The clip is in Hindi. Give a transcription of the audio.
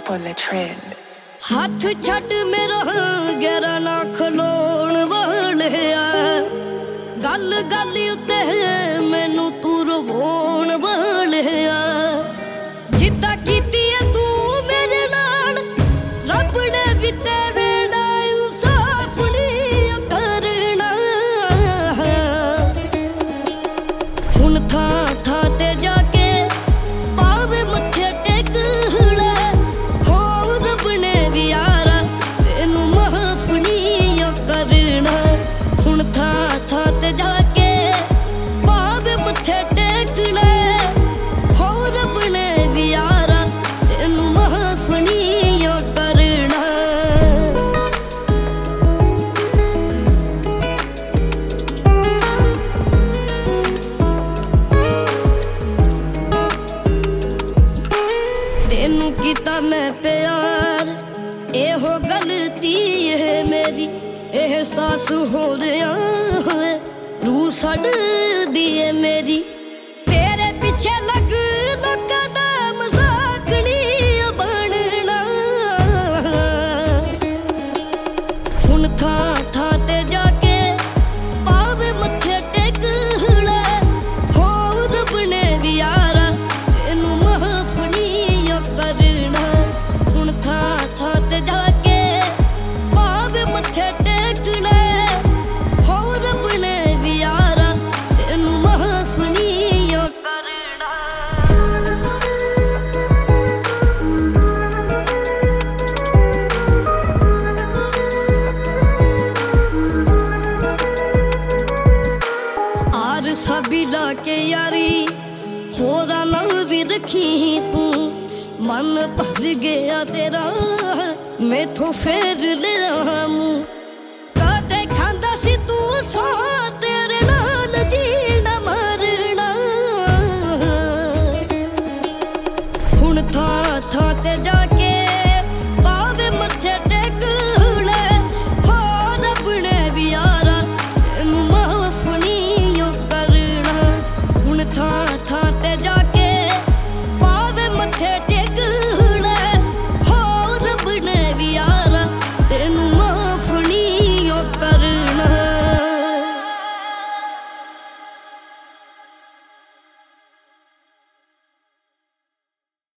on the trend. हाथ छड़ मेरा गहरा ना खलोण वालिया गल गल उत्ते मैनू तू रवाउण वालिया जिद्दां कीती है तू मेरे नाल रब ने भी तेरे नाल इंसाफ नहीं करना हुण थां थां ते जाके पावे मत्थे टेकना हो रब ने भी यारा तेनू माफ नहीं करना हुण थां थां ते जाके पावे मत्थे टेकना हो रब ने भी यारा तेनू माफ नहीं करना तेनू कीता मैं प्यार एहो गलती है मेरी एहसास हो रहा है रूह सड़दी है मेरी तेरे पीछे लग लोकां दा मजाक नहीं बनना हुण थां थां ते जाके पावे मत्थे टेकना हो रब ने भी यारा तेनू माफ नहीं करना हुण थां थां ते जाके पावे मत्थे टेकना हो रब ने भी यारा तेनू माफ नहीं करना आर सभी लाके यारी होरा ना भी रखी तू मन भज गया तेरा मैथों फेर ले मुँह कदे खांदा सी तू सौ